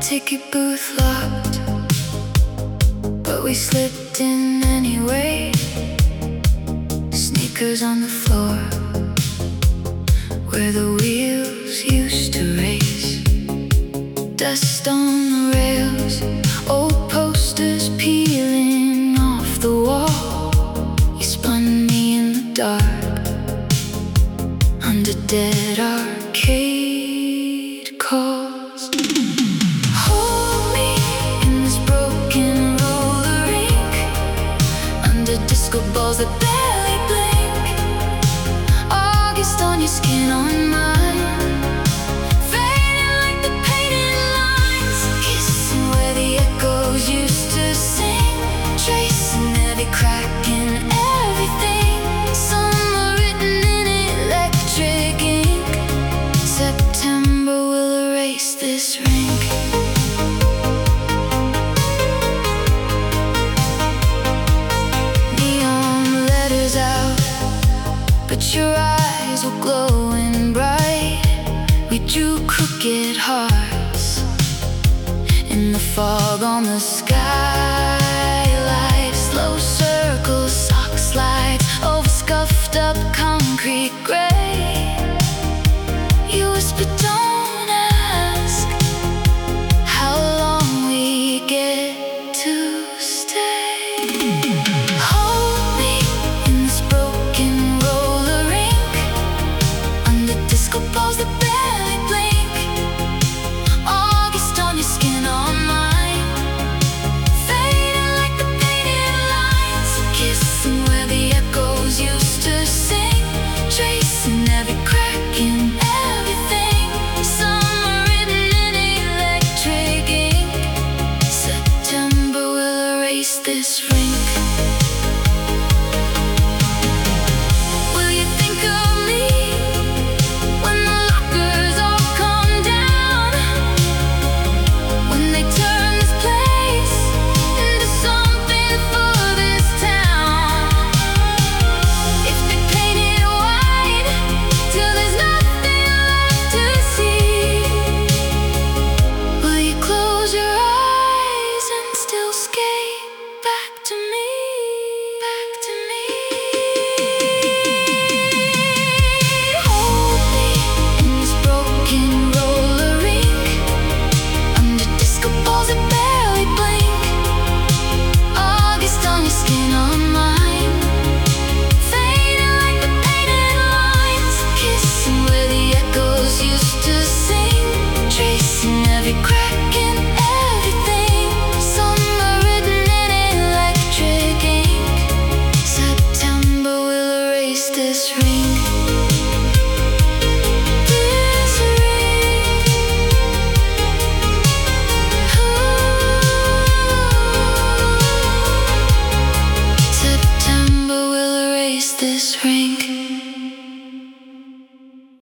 ticket booth locked, but we slipped in anyway. Sneakers on the floor, where the wheels used to race. Dust on the rails, old posters peeling off the wall. You spun me in the dark, under dead arcade calls. Hold me in this broken roller rink, under disco balls that barely blink. August on your skin, on mine, fading like the painted lines. Kissing where the echoes used to sing, tracing every crack in everything. Summer written in electric ink. September will erase this rink. Neon letters out, but your eyes were glowing bright. We drew crooked hearts in the fog on the skylight. Slow circles, sock slides over scuffed up concrete.